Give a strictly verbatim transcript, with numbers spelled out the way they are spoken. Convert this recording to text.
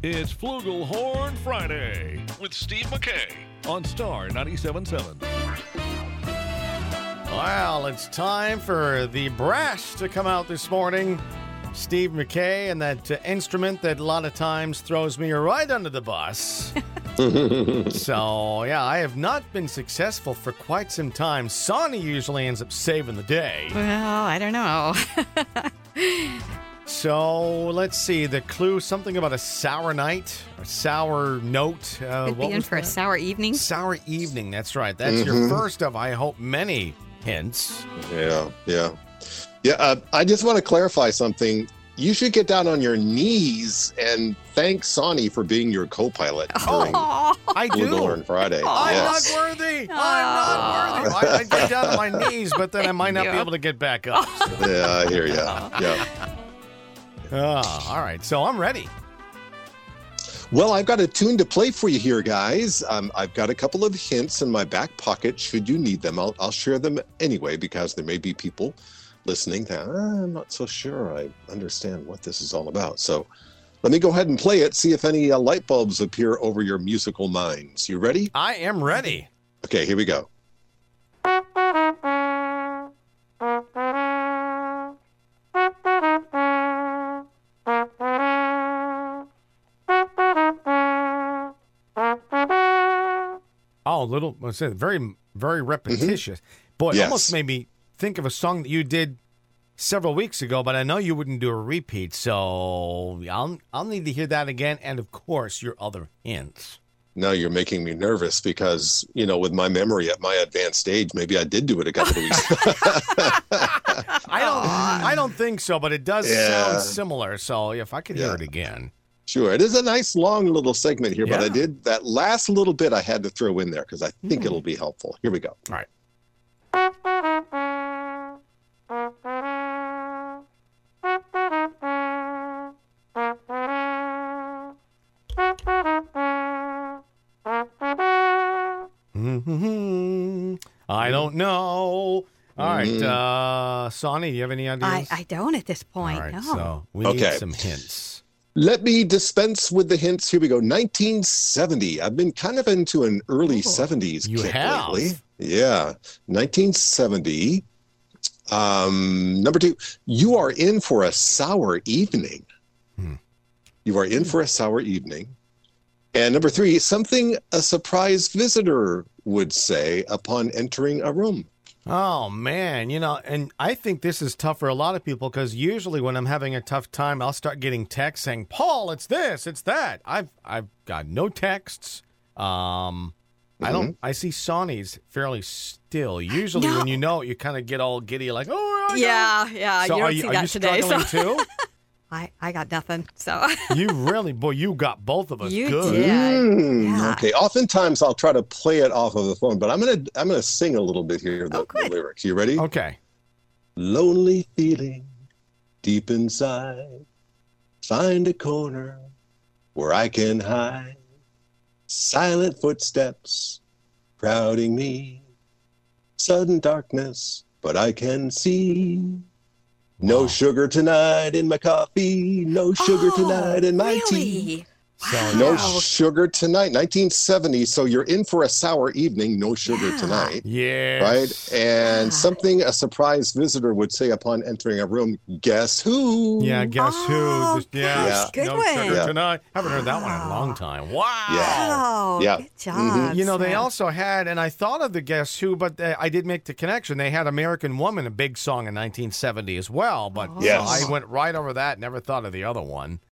It's Flugelhorn Friday with Steve McKay on Star ninety-seven point seven. Well, it's time for the brass to come out this morning. Steve McKay and that uh, instrument that a lot of times throws me right under the bus. So, yeah, I have not been successful for quite some time. Sonny usually ends up saving the day. Well, I don't know. So, let's see. The clue, something about a sour night, a sour note. Uh, Could be in for that? a sour evening. Sour evening, that's right. That's mm-hmm. your first of, I hope, many hints. Yeah, yeah. Yeah, uh, I just want to clarify something. You should get down on your knees and thank Sonny for being your co-pilot during oh, I do. Flugelhorn Friday. Oh, I'm yes. not worthy. Oh. I'm not worthy. I, I get down on my knees, but then I might not yeah. be able to get back up. Yeah, I hear you. Yeah. Oh, all right. So I'm ready. Well, I've got a tune to play for you here, guys. Um, I've got a couple of hints in my back pocket. Should you need them, I'll, I'll share them anyway, because there may be people listening that ah, I'm not so sure I understand what this is all about. So let me go ahead and play it, see if any uh, light bulbs appear over your musical minds. You ready? I am ready. Okay, here we go. Oh, little, I said very, very repetitious. Mm-hmm. Boy, it yes. almost made me think of a song that you did several weeks ago, but I know you wouldn't do a repeat, so I'll I'll need to hear that again, and of course your other hints. Now you're making me nervous because, you know, with my memory at my advanced age, maybe I did do it a couple of weeks ago. I don't I don't think so, but it does yeah. sound similar, so if I could yeah. hear it again. Sure. It is a nice long little segment here, yeah. but I did that last little bit I had to throw in there because I think mm. it'll be helpful. Here we go. All right. Mm-hmm. I don't know. All right, mm-hmm. uh, Sonny, do you have any ideas? I, I don't at this point. All right, no. so we okay. need some hints. Let me dispense with the hints. Here we go. nineteen seventy. I've been kind of into an early oh, seventies you kick have? lately. Yeah. nineteen seventy. Um, number two, you are in for a sour evening. Hmm. You are in for a sour evening. And number three, something a surprise visitor would say upon entering a room. Oh, man. You know, and I think this is tough for a lot of people because usually when I'm having a tough time, I'll start getting texts saying, Paul, it's this, it's that. I've I've got no texts. Um, mm-hmm. I don't, I see Sonny's fairly still. Usually no. when you know it, you kind of get all giddy like, oh, yeah, yeah. So you don't are you, see are that you today. struggling So. too? I, I got nothing, so. You really, boy, you got both of us you good. Did. Mm, yeah. Okay. Oftentimes I'll try to play it off of the phone, but I'm gonna I'm gonna sing a little bit here. The, oh, good. the lyrics. You ready? Okay. Lonely feeling deep inside. Find a corner where I can hide. Silent footsteps crowding me. Sudden darkness, but I can see. No wow. sugar tonight in my coffee. No sugar oh, tonight in my really? tea. Wow. No sugar tonight. nineteen seventy. So you're in for a sour evening. No sugar yeah. tonight. Yes. Right? And yeah. something a surprise visitor would say upon entering a room. Guess who? Yeah, guess oh, who? Just, yeah. gosh, good no one. sugar yeah. tonight. Haven't heard that one in a long time. Wow. Yeah. Wow. Yeah. Good job. Mm-hmm. You know, they Sam. also had, and I thought of the Guess Who, but they, I did make the connection. They had American Woman, a big song in nineteen seventy as well. But Oh. Yes. I went right over that, never thought of the other one.